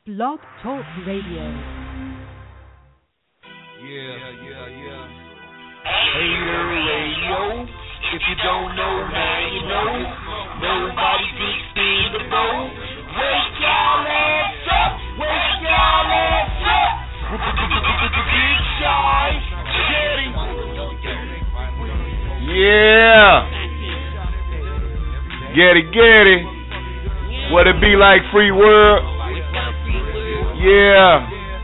Blog Talk Radio. Yeah. Hater Radio. If you don't know, now you know. Nobody gets in the boat. Wake y'all ass up. Wake y'all ass up. Big Shy. Yeah. Get it. What it be like, free world? Yeah.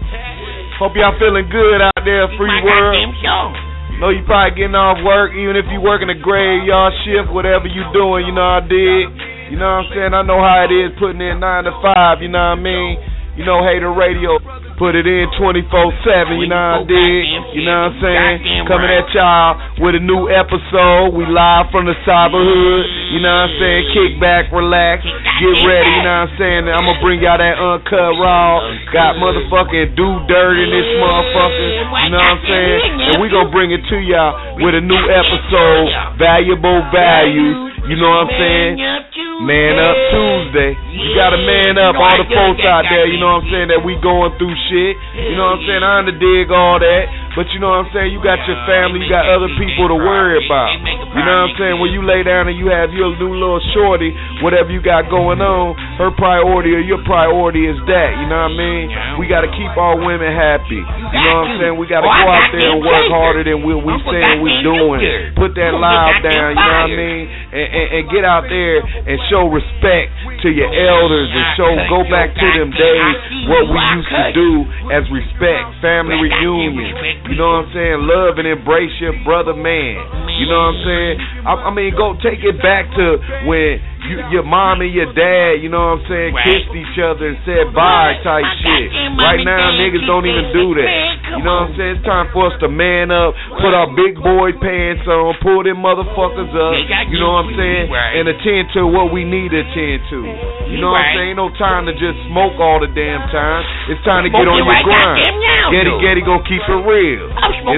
Hope y'all feeling good out there, free world. Know you probably getting off work, even if you working a graveyard shift, whatever you doing, you know I did. You know what I'm saying? I know how it is putting in 9 to 5, you know what I mean? You know, Hater Radio, put it in 24/7, you know what I did? You know what I'm saying? Coming at y'all with a new episode. We live from the cyberhood, you know what I'm saying? Kick back, relax, get ready, you know what I'm saying? I'm gonna bring y'all that uncut raw. Got motherfucking do dirt in this motherfucker, you know what I'm saying? And we gonna bring it to y'all with a new episode, Valuable Values, you know what I'm saying? Man Up Tuesday. You gotta man up, all the folks out there, you know what I'm saying, that we going through shit. You know what I'm saying? I dig all that. But you know what I'm saying? You got your family, you got other people to worry about. You know what I'm saying? When you lay down and you have your new little shorty, whatever you got going on, her priority or your priority is that. You know what I mean? We got to keep our women happy. You know what I'm saying? We got to go out there and work harder than we saying we doing. Put that loud down, you know what I mean? And get out there and show respect to your elders and go back to them days, what we used to do as respect, family reunion. You know what I'm saying? Love and embrace your brother, man. You know what I'm saying? I mean, go take it back to when your mom and your dad, you know what I'm saying, kissed each other and said bye type shit. Right now, niggas don't even do that. You know what I'm saying? It's time for us to man up, put our big boy pants on, pull them motherfuckers up, you know what I'm saying, and attend to what we need to attend to. You know what I'm saying? Ain't no time to just smoke all the damn time. It's time to get on your grind. Getty gonna keep it real.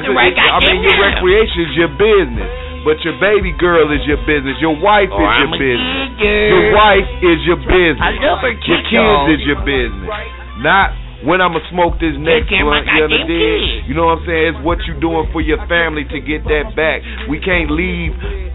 I mean, your recreation is your business. But your baby girl is your business. Your wife is your business. Your wife is your business. Your kids is your business. Not when I'ma smoke this next blunt, you understand? You know what I'm saying? It's what you doing for your family to get that back. We can't leave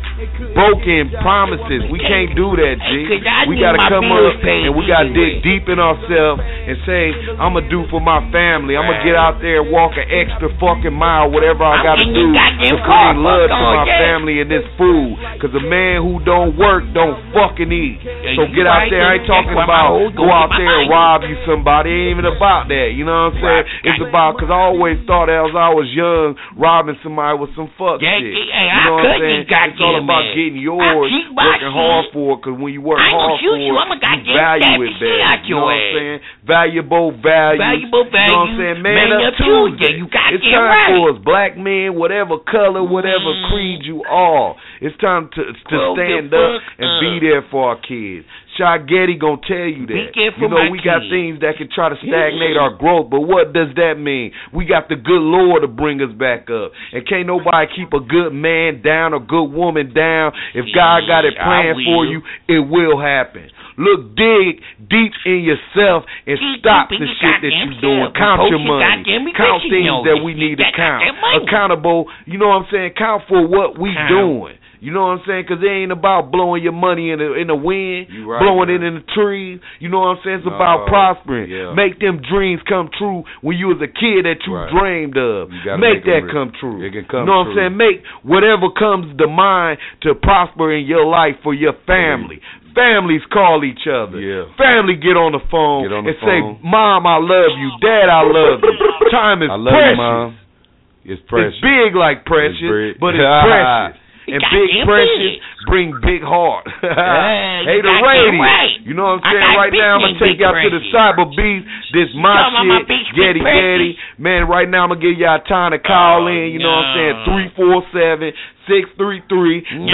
broken promises. We can't do that, G. We gotta come up and we gotta dig deep in ourselves and say, I'ma do for my family. I'ma get out there and walk an extra fucking mile, whatever I gotta do to bring love to my family and this food. Cause a man who don't work don't fucking eat. So get out there. I ain't talking about go out there and rob you somebody. It ain't even about that. You know what I'm saying? It's about, cause I always thought as I was young, robbing somebody was some fuck shit. You know what I'm saying? It's all about getting yours, working hard for it, because when you work hard for it, you value it back. You know what I'm saying? Valuable values. You know what I'm saying? Man Up Tuesday. It's time for us, black men, whatever color, whatever creed you are. It's time to stand up and be there for our kids. Shy Getty gonna tell you that. You know, we got things that can try to stagnate our growth, but what does that mean? We got the good Lord to bring us back up. And can't nobody keep a good man down or good woman down. If God got it planned for you, it will happen. Look, dig deep in yourself and stop the shit that you're doing. Count your money. Count things that we need to count. Accountable, you know what I'm saying? Count for what we doing. You know what I'm saying? Because it ain't about blowing your money in the wind, blowing it in the trees. You know what I'm saying? It's about prospering. Make them dreams come true when you was a kid that you dreamed of. Make that come true. You know what I'm saying? Make whatever comes to mind to prosper in your life for your family. Families call each other. Family get on the phone and say, Mom, I love you. Dad, I love you. Time is precious. You, Mom. It's precious. It's big like precious, but it's precious. And big precious bring big heart. Hater Radio. You know what I'm saying? Right now, I'm going to take y'all to the Cyber Beast. This my shit. Getty. Man, right now, I'm going to give y'all time to call in. You know what I'm saying? 347-633-9524.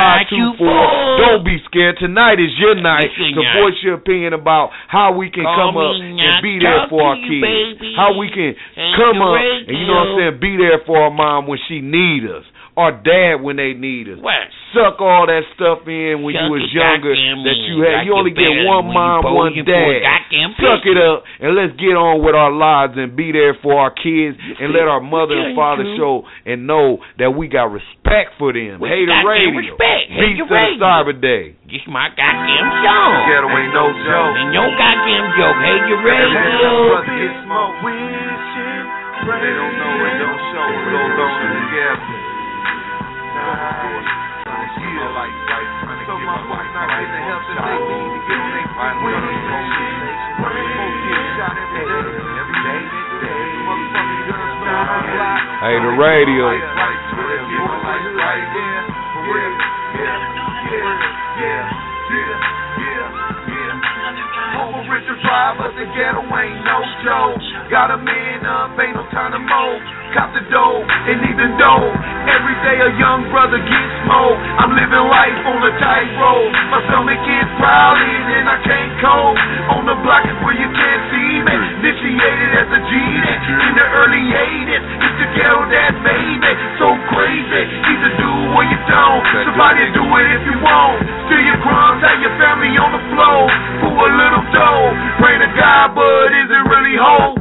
Don't be scared. Tonight is your night to voice your opinion about how we can come up and be there for our kids. How we can come up and, you know what I'm saying, be there for our mom when she needs us. our dad when they need us. What? Suck all that stuff in when you was younger that you had. You only get one mom, one dad. Suck it up and let's get on with our lives and be there for our kids and let our mother and father show and know that we got respect for them. Hater Radio. Beats of the Cyber Day. This my goddamn show. Ghetto ain't no joke. And your goddamn joke. Hater Radio. They don't know it, don't show it, goes on together. Hey, the radio. But the ghetto ain't no joke. Got a man up, ain't no time to mope. Cop the dough, and even though every day a young brother gets smoked, I'm living life on a tightrope. My stomach is prowling and I can't cope. On the block is where you can't see me. Initiated as a G in the early 80s. It's the ghetto that made me so crazy. Either do or you don't. Somebody do it if you want. Steal your crumbs, have your family on the floor. For a little dough. Pray to God, but is it really hope?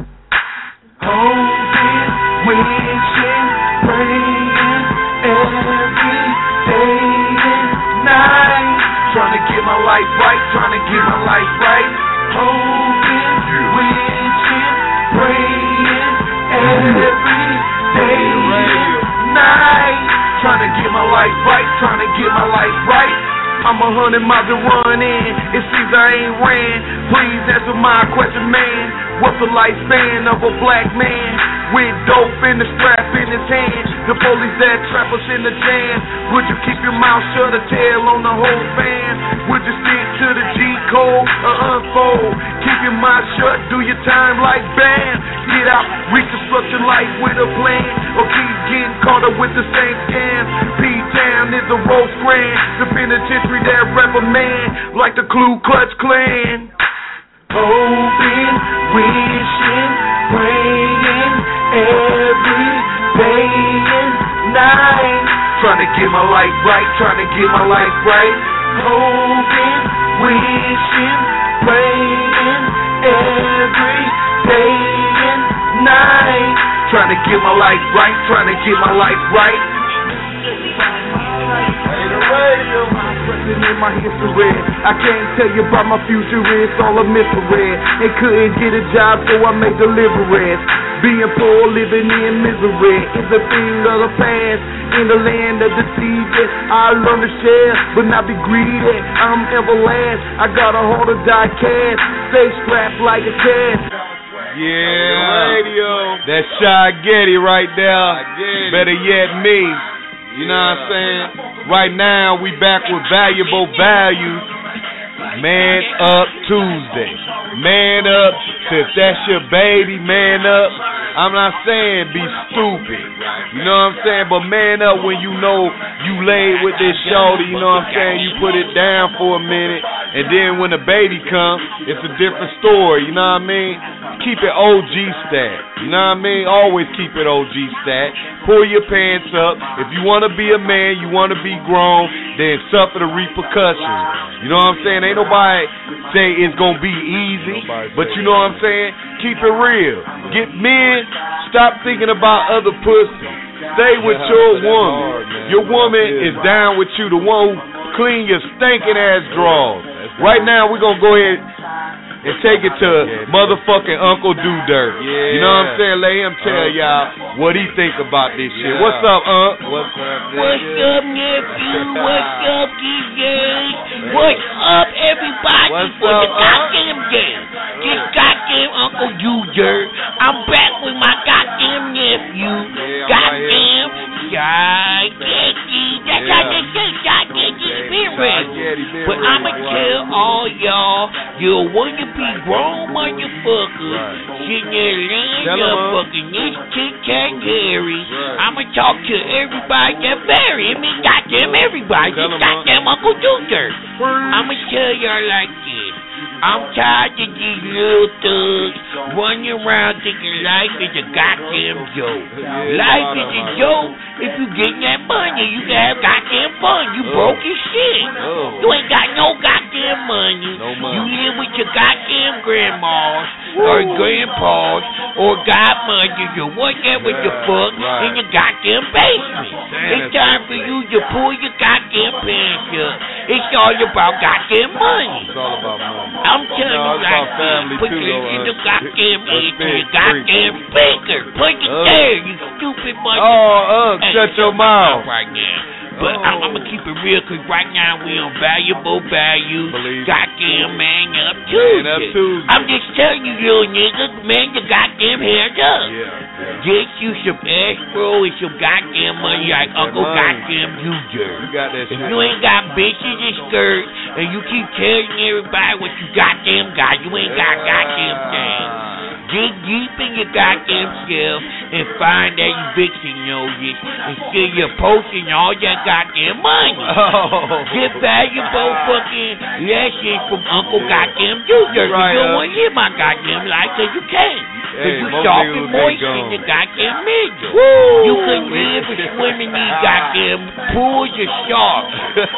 Hoping, wishing, praying every day and night. Trying to get my life right, trying to get my life right. Hoping, wishing, praying every day and night. Trying to get my life right, trying to get my life right. I'm 100 miles to run in. It seems I ain't ran. Please answer my question, man. What's the lifespan of a black man with dope in the strap in his hand? The police that trap us in the jam. Would you keep your mouth shut or tell on the whole fam? Would you stick to the G code or unfold? Keep your mouth shut, do your time like bam. Get out, reconstruction life with a plan, or keep getting caught up with the same scam. P-Town is a Rose Grand, the penitentiary that rap a man like the Ku Klux Klan. Hoping, wishing, praying every day and night. Trying to get my life right, trying to get my life right. Hoping, wishing, praying every day and night. Trying to get my life right, trying to get my life right. In my history, I can't tell you about my future, it's all a mystery. And couldn't get a job, so I made deliverance. Being poor, living in misery is a thing of the past. In the land of the deceived, I learned to share, but not be greedy. I'm everlast, I got a heart to die cast. Stay strapped like a cat. Yeah, radio. That's Shy Getty right there. Better yet, me. You know what I'm saying? Right now, we back with valuable values. Man Up Tuesday. Man up. If that's your baby, man up. I'm not saying be stupid. You know what I'm saying? But man up when you know you laid with this shorty. You know what I'm saying? You put it down for a minute. And then when the baby comes, it's a different story. You know what I mean? Keep it OG stat. You know what I mean? Always keep it OG stat. Pull your pants up. If you want to be a man, you want to be grown, then suffer the repercussions. You know what I'm saying? Ain't nobody say it's going to be easy. But you know what I'm saying? Keep it real. Get men, stop thinking about other pussy. Stay with your woman. Your woman is down with you, the one who clean your stinking ass drawers. Right now, we're going to go ahead and take it to motherfucking Uncle Do Dirt. You know what I'm saying? Let him tell y'all what he think about this shit. What's up, Unc? What's up, nephew? What's up, DJ? What's up, everybody? What's for up, the goddamn game? This goddamn Uncle Do Dirt. I'm back with my goddamn nephew. Goddamn Shy Getty. That's how they say Shy Getty Spirit. But I'ma tell all y'all, you wanna be grown motherfuckers sitting there laying up fucking this tic-tac Harry. I'ma talk to everybody that married me. Goddamn everybody. Just goddamn Uncle Do Dirt. I'ma tell y'all like this. I'm tired of these little thugs running around thinking life is a goddamn joke. Life is a joke. If you getting that money, you can have goddamn fun. You broke as shit. You ain't got no goddamn money. You live with your goddamn grandmas or grandpas or godmothers or whatever the fuck in your goddamn basement. It's time for you to pull your goddamn pants up. It's all about goddamn money. It's all about money. I'm telling you like this. Put it in the goddamn ear to your goddamn speaker. Put it there, you stupid mother. Shut your mouth. Right now. But I'm going to keep it real because right now we on Valuable Value. Goddamn Man Up Tuesday. I'm just telling you, little niggas, man, your goddamn hair's up. Get you some Astro and some goddamn money like Uncle Goddamn Junior. If you ain't got bitches and skirts and you keep telling everybody what you goddamn got, you ain't got goddamn thing. Dig deep in your goddamn self and find that eviction notice and still you're posting all that goddamn money. Get valuable fucking lessons from Uncle Goddamn Junior. You don't want to hear my goddamn life because you can't. Because you soft and moist in the goddamn middle. You can live and swim in these goddamn pools of sharks.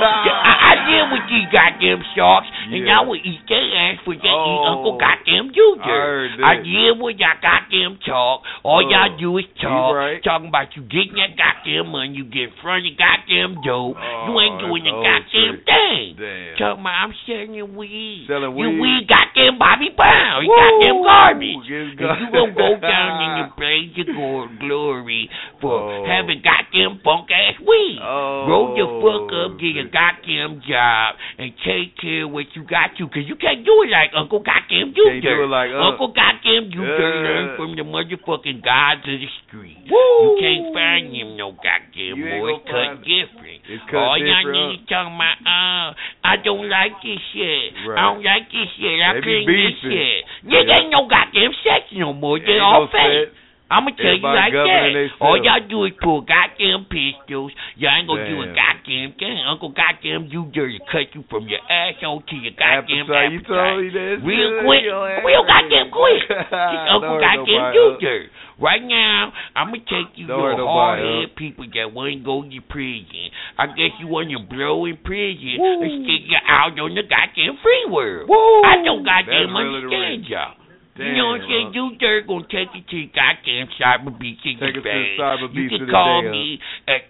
I deal with these goddamn sharks and y'all will eat their ass for they eat Uncle Goddamn Junior. I deal with y'all goddamn talk. All y'all do is talk. Talking about you getting that goddamn money. You get in front of goddamn dope. You ain't doing the goddamn thing. Talking about I'm selling weed. You weed goddamn Bobby Brown. You goddamn garbage. And you gonna go down in your blaze of glory for having goddamn funk ass weed. Roll your fuck up, get a goddamn job, and take care of what you got to. Cause you can't do it like Uncle Goddamn Junior. Uncle Goddamn Junior learned from the motherfucking gods of the street. You can't find him no goddamn boy. It's cut different. All y'all niggas talking about, I don't like this shit. I don't like this shit. I clean this shit. Nigga ain't no goddamn sex no more. They all fake. I'ma tell you like that. All y'all do is pull goddamn pistols. Y'all ain't gonna do a goddamn thing. Uncle Goddamn Junior cut you from your asshole to your goddamn appetite. Real quick. Real goddamn quick. It's Uncle Goddamn Junior. Right now, I'm going to take you to hard-head people that want to go to prison. I guess you want to blow in prison and stick you out on the goddamn free world. I don't goddamn understand y'all. You know what I'm saying? You dirt gonna take you to your goddamn Cyber Beach in your bag. You can call me at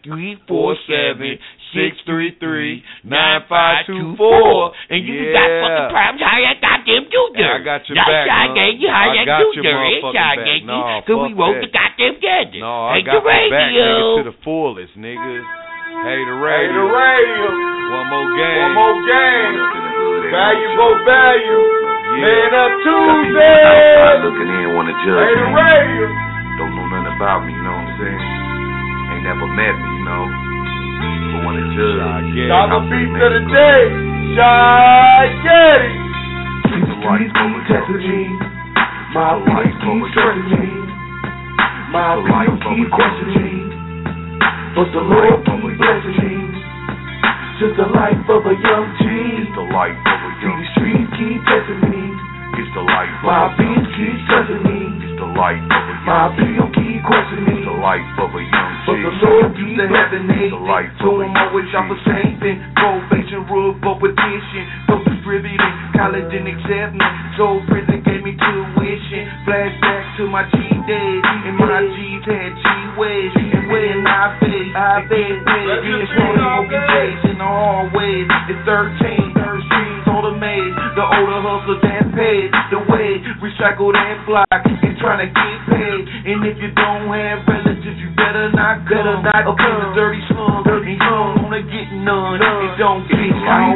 347-633-9524. And you got fucking problems. How that goddamn do dirt? I got your back, I gave you how that do dirt. It's how I gave you. Because we wrote the goddamn together. No, I got your back, nigga, to the fullest, nigga. Hey, the radio. One more game. Valuable value. Man Up Tuesday. Outside looking in, wanna judge me. The radio. Don't know nothing about me, you know what I'm saying? Ain't never met me, you know. But wanna judge. Cyber Beats of the day. Shy Getty. The life over testing me. My life over stressing me. My life over questioning me. But the Lord keep blessing me. Just the life of a young G. It's the life of a young G. The streets keep testing me. It's the life of my beats keep stressing me. It's the life of a young my people keep questioning me. It's the life of a young G. But the Lord keeps blessing me. It's the life so I'm always out for saving. Probation, rule for petition. For distributing, college didn't accept me. So prison gave me tuition. Flashback to my G days. And my G's had G ways. And when I beg, being smoking days in the hallways. It's 13, third streets, all the maze. The older hustlers that paid the way. Recycled and block and trying to get paid. And if you don't have relatives, you better not come. Up in the dirty slums, and you don't wanna get none. It don't get how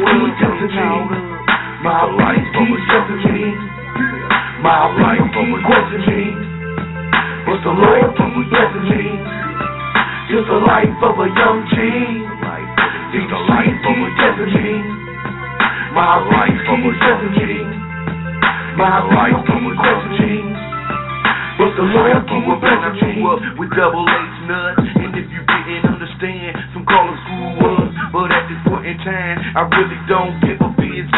my life keeps testing me. My life keeps questioning me. But the Lord keeps blessing me. Just the life of a young G. Just the life of a testing me. My life keeps testing me. My life keeps questioning me. But the Lord keeps blessing me. With double H nuts. And if you didn't understand, some call it screw ups. But at this point in time, I really don't give a bitch good.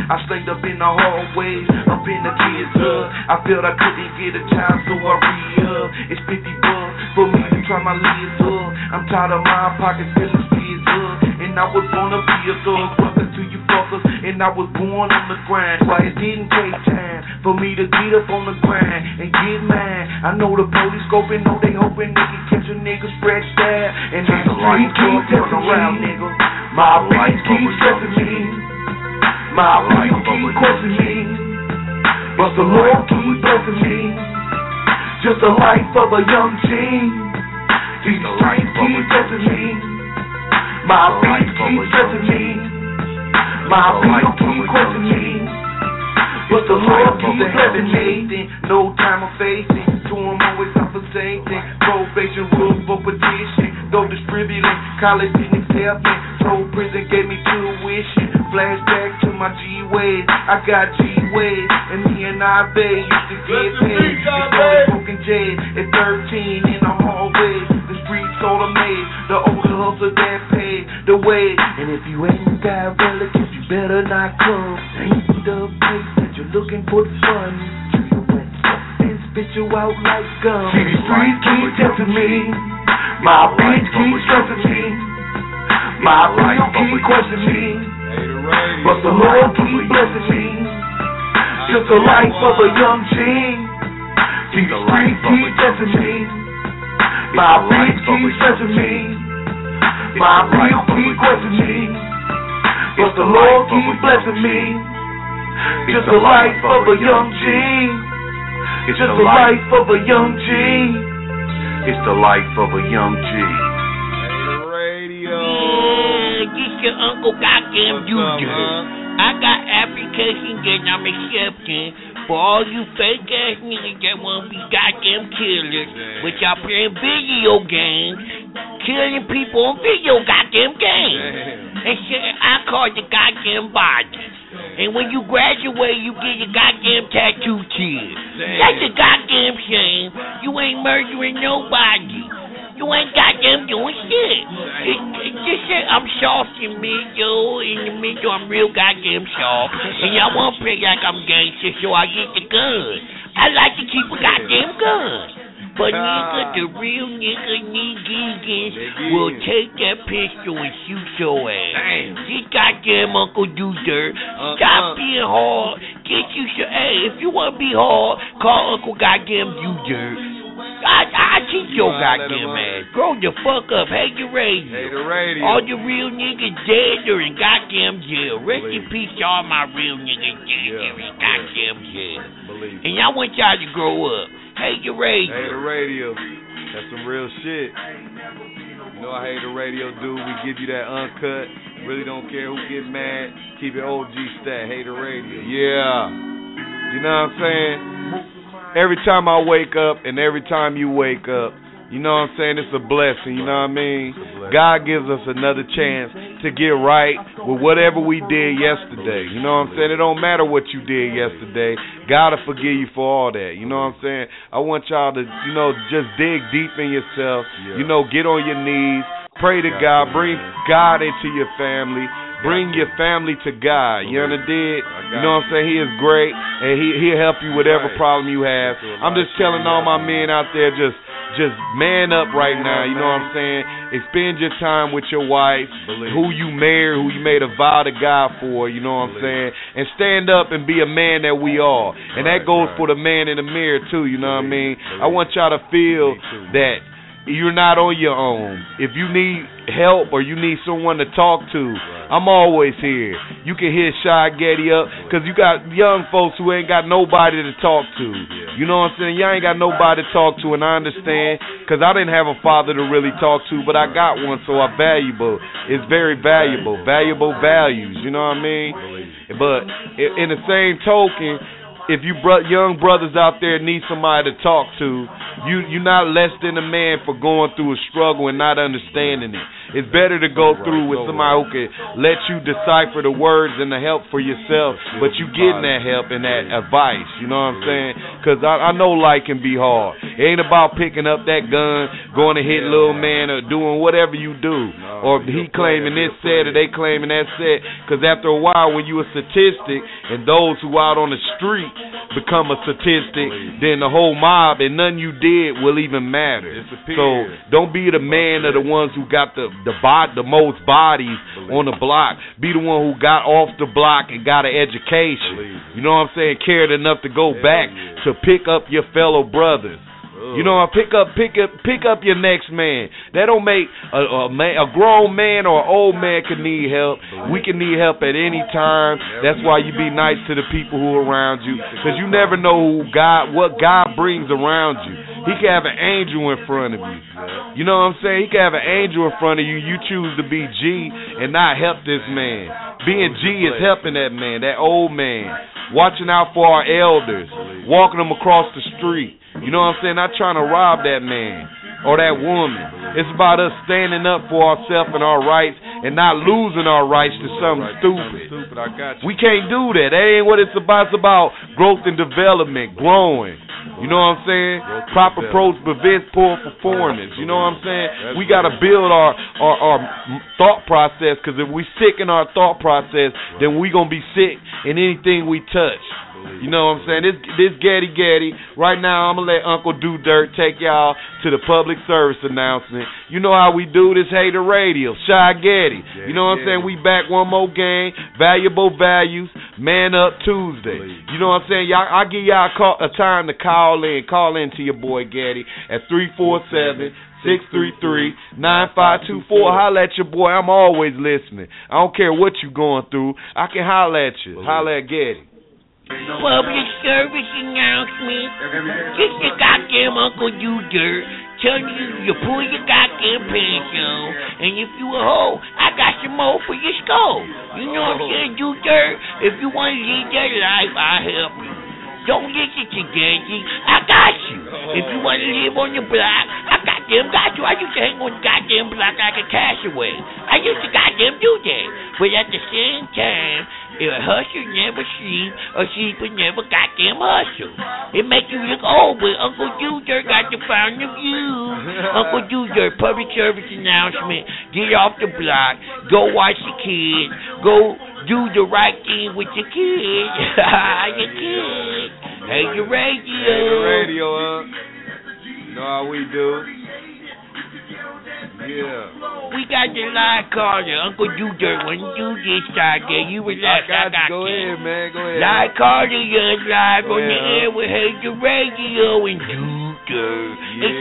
I stayed up in the hallways, up in the kids' hood. I felt I couldn't get a job, so I re-up. It's 50 bucks for me to try my lids up. I'm tired of my pockets feeling skids up. And I was born to be a thug, welcome to you fuckers. And I was born on the grind, why it didn't take time for me to get up on the grind and get mine. I know the police scoping, know they hoping they can catch a nigga stretched out. And the street keep testing around, nigga. My bitch keep stressing me. My people keep questioning me. But the Lord keep blessing me. Just the life of a young teen. These streets keep testing me. My bitch keep stressing me. My people keep questioning me. But the Lord keep blessing me. No time of facing. To him always compensating. Probation rules for petition. Though distributing. College didn't accept me. So prison gave me tuition. Flashback to my G-Ways. I got G-Ways. And me and I used to get paid. We started smoking J's at 13 in the hallway. The streets all are made. The older hustler that paid the way. And if you ain't got relatives, you better not come. Ain't the place that you're looking for the fun. Treat you with substance, spit you out like gum. See, the streets keep testing me. My bitch keep stressing me. My people keep questioning me. But the Lord keep blessing me. Just the life of a young teen. See, the streets keep testing me. My bitch keep stressing me. My people keep questioning me. But the Lord keep blessing me. Just the life of a young teen. It's just the life of a young G. It's the life of a young G. Yeah, this your Uncle Goddamn Junior. I got applications that I'm accepting for all you fake ass niggas that wanna be goddamn killers, which are playing video games, killing people on video goddamn games. And shit, I call the goddamn body. And when you graduate, you get your goddamn tattoo kid. That's a goddamn shame. You ain't murdering nobody. You ain't goddamn doing shit. It's just that I'm soft in the middle, I'm real goddamn soft. And y'all wanna play like I'm gangster, so I get the gun. I like to keep a goddamn gun. But nigga, the real niggas will take that pistol and shoot your ass. This goddamn Uncle Do Dirt, stop being hard. Get you some, hey, if you wanna be hard, call Uncle Goddamn Do Dirt. I teach your goddamn ass. Grow the fuck up. Hey, the radio. All the real niggas dead or in goddamn jail. Rest in peace to all my real niggas dead or in goddamn jail. And I want y'all to grow up. Hey, the radio. Hey, the radio. That's some real shit. You know I hate the radio, dude. We give you that uncut. Really don't care who get mad. Keep it OG stat. Hey, the radio. Yeah. You know what I'm saying? Every time I wake up and every time you wake up, you know what I'm saying? It's a blessing, you know what I mean? God gives us another chance to get right with whatever we did yesterday. You know what I'm saying? It don't matter what you did yesterday. God will forgive you for all that. You know what I'm saying? I want y'all to, you know, just dig deep in yourself. You know, get on your knees. Pray to God. Bring God into your family. Bring your family to God. You understand? You know what I'm saying? He is great, and he'll help you whatever problem you have. I'm just telling all my men out there, just man up right now. You know what I'm saying? Spend your time with your wife, who you married, who you made a vow to God for. You know what I'm saying? And stand up and be a man that we are. And that goes for the man in the mirror too. You know what I mean? I want y'all to feel that you're not on your own. If you need help or you need someone to talk to, I'm always here. You can hit Shy Getty up, because you got young folks who ain't got nobody to talk to. You know what I'm saying? Y'all ain't got nobody to talk to, and I understand, because I didn't have a father to really talk to, but I got one, so I'm valuable. It's very valuable. Valuable values, you know what I mean? But in the same token, if you young brothers out there need somebody to talk to, you're not less than a man for going through a struggle and not understanding it. It's better to go through with somebody who can let you decipher the words and the help for yourself, but you getting that help and that advice, you know what I'm saying? Because I know life can be hard. It ain't about picking up that gun, going to hit little man, or doing whatever you do. or he claiming this set or they claiming that set. Because after a while, when you a statistic and those who out on the street become a statistic, then the whole mob and nothing you did will even matter. So don't be the man of the ones who got the most bodies on the block. Be the one who got off the block and got an education. You know what I'm saying? Cared enough to go back to pick up your fellow brothers. You know, pick up your next man. That don't make a grown man or an old man can need help. We can need help at any time. That's why you be nice to the people who are around you, because you never know what God brings around you. He can have an angel in front of you. You know what I'm saying? He can have an angel in front of you. You choose to be G and not help this man. Being G is helping that man, that old man. Watching out for our elders. Walking them across the street. You know what I'm saying? Not trying to rob that man or that woman. It's about us standing up for ourselves and our rights and not losing our rights to something stupid. We can't do that. That ain't what it's about. It's about growth and development, growing. You know what I'm saying? Proper approach prevents poor performance. You know what I'm saying? We got to build our thought process, because if we sick in our thought process, then we going to be sick in anything we touch. You know what I'm saying? This Getty. Right now, I'm going to let Uncle Do Dirt take y'all to the public service announcement. You know how we do this, Hater Radio. Shy Getty. You know what I'm saying? We back one more game. Valuable Values. Man Up Tuesday. You know what I'm saying? I give y'all a time to call in. Call in to your boy Getty at 347-633-9524. Holla at your boy. I'm always listening. I don't care what you going through. I can holla at you. Holla at Getty. Public service announcement. Just your goddamn Uncle Do Dirt telling you pull your goddamn pants on, and if you a hoe, I got some more for your skull. You know what I'm saying, Do Dirt? If you want to live that life, I'll help you. Don't listen to Gansy. I got you. If you want to live on the block, I goddamn got you. I used to hang on the goddamn block like a castaway. I used to goddamn do that. But at the same time, if a hustler never sleep, a sleeper never goddamn hustle. It make you look old, but Uncle Do Dirt got the found of you. Uncle Do Dirt, public service announcement. Get off the block. Go watch the kids. Go do the right thing with your kids. Your kids. Hey, your radio. Hey, the radio up. You know how we do. Yeah. We got the live caller, Uncle Do Dirt. When you get started, you relax. I got go ahead, man. Go ahead. Live caller, you're live on the air with Hey the Radio and Do Dirt. It's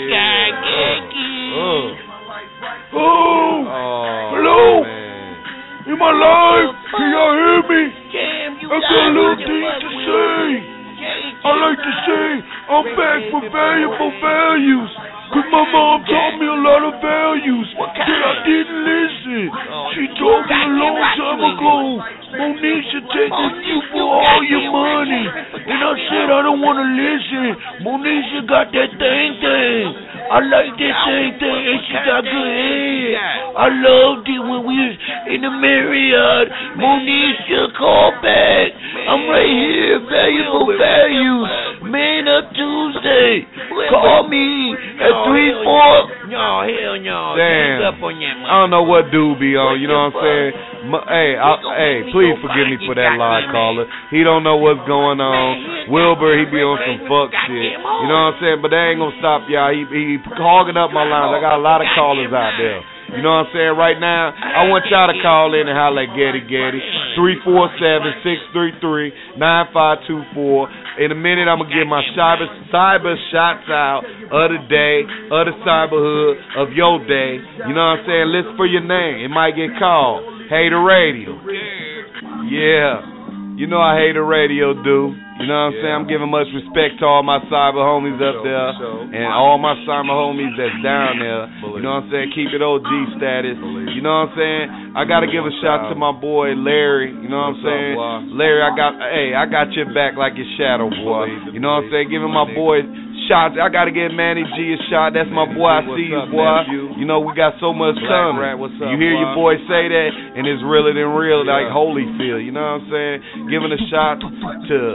hello. Man. In my life, can y'all hear me? Damn, you I got a little thing to say. I like to say I'm back for valuable values. Cause my mom taught me a lot of values that I didn't listen. She told me a long time ago, Monisha taking you for all your money. And I said I don't want to listen. Monisha got that thing. I like that thing, and she got good head. I loved it when we was in the Marriott. Monisha, call back. I'm right here, valuable values. Man Up Tuesday. Call me at 3-4. No, hell no. Damn. Up on that, I don't know what dude be on, you know what I'm saying? Hey, please forgive me for that live caller. He don't know what's going on. Wilbur, he be on some fuck shit. You know what I'm saying? But that ain't gonna stop y'all. He hogging up my lines. I got a lot of callers out there. You know what I'm saying? Right now, I want y'all to call in and holler at Getty. 347-633-9524. In a minute, I'm going to get my cyber shots out of the day, of the cyberhood, of your day. You know what I'm saying? Listen for your name. It might get called. Hater Radio. Yeah. You know I Hater Radio do. You know what I'm saying? I'm giving much respect to all my cyber homies up there and all my cyber homies that's down there. You know what I'm saying? Keep it OG status. You know what I'm saying? I got to give a shout to my boy Larry. You know what I'm saying? Larry, I got your back like your shadow, boy. You know what I'm saying? Giving my boy shots. I got to give Manny G a shot. That's my boy. I see you, boy. You know, we got so much coming. You hear your boy say that, and it's realer than real, like Holyfield. You know what I'm saying? Giving a shot to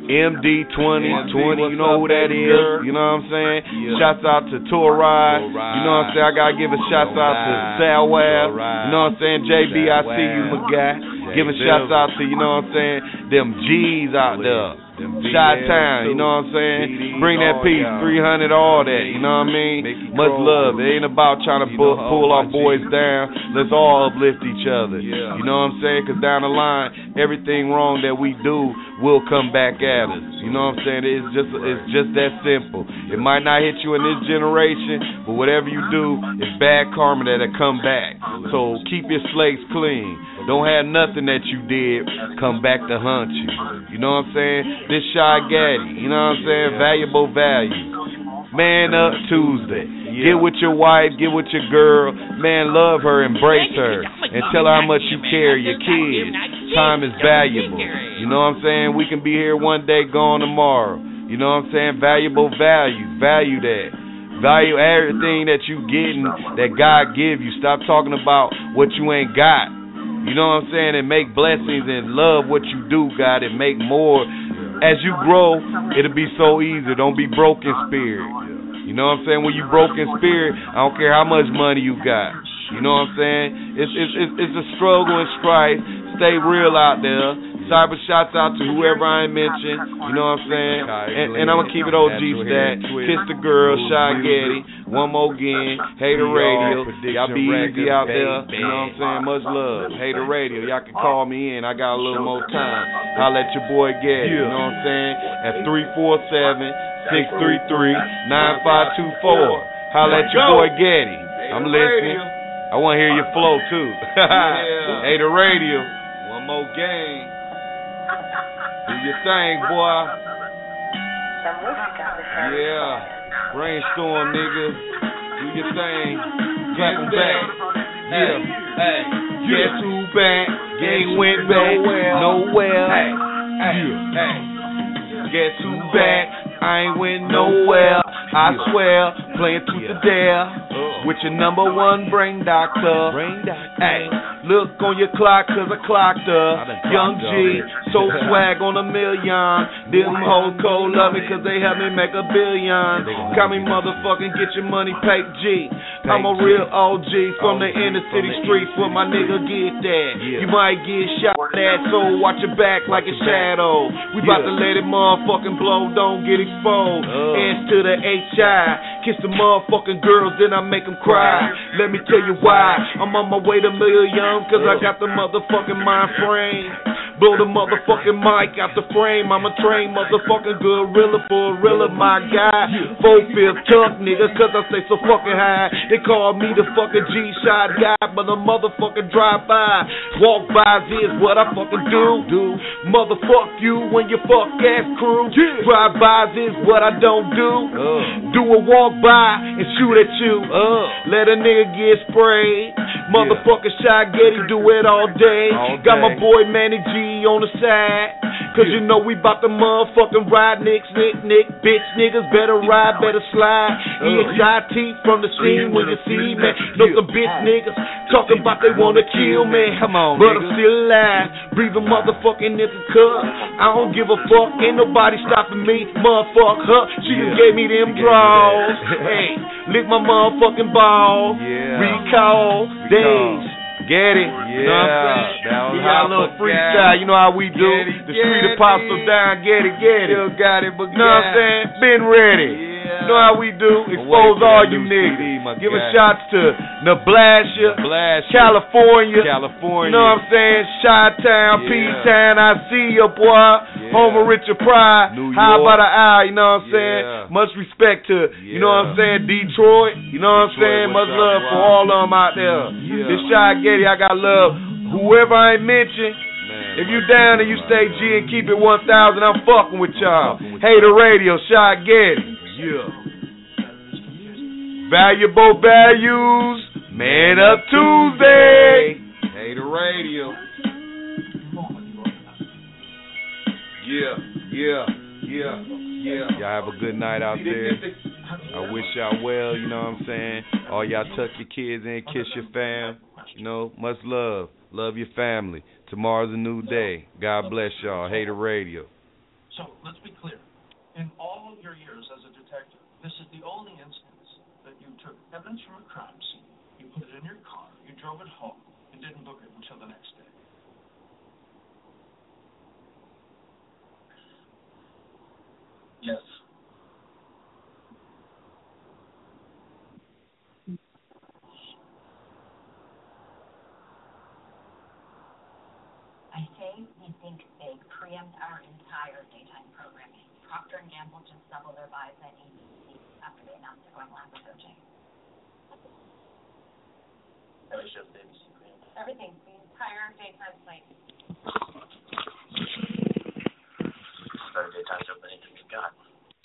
MD2020, you know who that is, you know what I'm saying? Yeah. Shouts out to Tour Ride, you know what I'm saying? I gotta give a shout out to Salwell, you know what I'm saying? JB, I see you, my guy. Give a shout out to, you know what I'm saying? Them G's out there. Chi-Town, you know what I'm saying? Bring that peace, 300, all that, you know what I mean? Much love. It ain't about trying to pull our boys down. Let's all uplift each other. You know what I'm saying? Because down the line, everything wrong that we do will come back at us. You know what I'm saying? It's just that simple. It might not hit you in this generation, but whatever you do, it's bad karma that'll come back. So keep your slates clean. Don't have nothing that you did come back to haunt you. You know what I'm saying? This Shy Gaddy, you know what I'm saying? Valuable value. Man Up Tuesday. Get with your wife, get with your girl. Man, love her, embrace her, and tell her how much you care your kids. Time is valuable. You know what I'm saying? We can be here one day, gone tomorrow. You know what I'm saying? Valuable value. Value that. Value everything that you getting, that God give you. Stop talking about what you ain't got. You know what I'm saying? And make blessings and love what you do, God, and make more. As you grow, it'll be so easy. Don't be broke in spirit. You know what I'm saying? When you broke in spirit, I don't care how much money you got. You know what I'm saying? It's a struggle and strife. Stay real out there. Cyber shouts out to whoever I ain't mentioned. You know what I'm saying? And I'm going to keep it OG stat. Kiss the girl, Shy Gaddy. One more again. Hater Radio. Y'all be easy out there. You know what I'm saying? Much love. Hater Radio. Y'all can call me in. I got a little more time. Holla at your boy Gaddy. You know what I'm saying? At 347-633-9524. Holla at your boy Gaddy. I'm listening. I want to hear your flow too. Hater Radio. One more game. Do your thing, boy. Yeah. Brainstorm, nigga. Do your thing. Clap them back. Yeah. Hey. Guess who back? Ain't went back nowhere. Hey. Hey. Guess who back? I ain't went nowhere. I swear. Playing truth or dare. With your number one brain doctor. Hey. Look on your clock, cause I clocked her. Young G, so swag on a million. Them hoes cold love me cause they help me make a billion. Call me motherfucking get your money paid G. I'm a real OG from the inner city streets where my nigga get that. You might get shot at, so watch your back like a shadow. We about to let it motherfucking blow, don't get exposed. S to the H.I. Kiss the motherfucking girls, then I make them cry. Let me tell you why. I'm on my way to million. Cause I got the motherfucking mind frame. Blow the motherfucking mic out the frame. I'm a trained motherfucking gorilla for a real my guy. 4/5 tuck nigga, cause I stay so fucking high. They call me the fucking G-shot guy, but a motherfucking drive-by. Walk bys is what I fucking do. Motherfuck you when you fuck ass crew. Drive-bys is what I don't do. Do a walk by and shoot at you. Let a nigga get sprayed. Motherfucking Shy Gaddy do it all day. Got my boy Manny G on the side. Cause you know we bout to motherfucking ride Nick. Bitch niggas better ride, better slide. EXIT from the scene when you see me. Know some bitch niggas talking about they wanna kill me. Come on, but I'm still alive. Breathing motherfucking nigga cut. I don't give a fuck. Ain't nobody stopping me. Motherfuck her. She just gave me them draws. Hey, lick my motherfucking balls. Recall. Get it? You know what I'm saying? We got a little freestyle. You know how we do. The street apostle down. Get it. Still got it, but you know what I'm saying? Been ready. You know how we do. Expose all you niggas. Give a shout to Nebraska, California. You know what I'm saying? Chi-Town, P-Town. I see you, boy. Home of Richard Pryor. How about an eye? You know what I'm saying? Much respect to, you know what I'm saying, Detroit. You know what I'm saying? Much love for all of them out there. This Shy Gaddy, I got love. Whoever I ain't mentioned, if you down and you stay G and keep it 1,000, I'm fucking with y'all. Hater Radio, Shy Gaddy. Valuable values, Man Up Tuesday. Hater Radio. Y'all have a good night out there. I wish y'all well, you know what I'm saying? All y'all tuck your kids in, kiss your fam. You know, much love. Love your family. Tomorrow's a new day. God bless y'all. Hater Radio. So, let's be clear. In all your years as a detective, this is the only instance that you took evidence from a crime scene, you put it in your car, you drove it home, and didn't book it until the next day. Yes. I say we think big, preempt our entire daytime programming. Procter & Gamble just doubled their buys at ABC after they announced they're going live with OJ. Every show's ABC preempt. Everything, the entire daytime slate.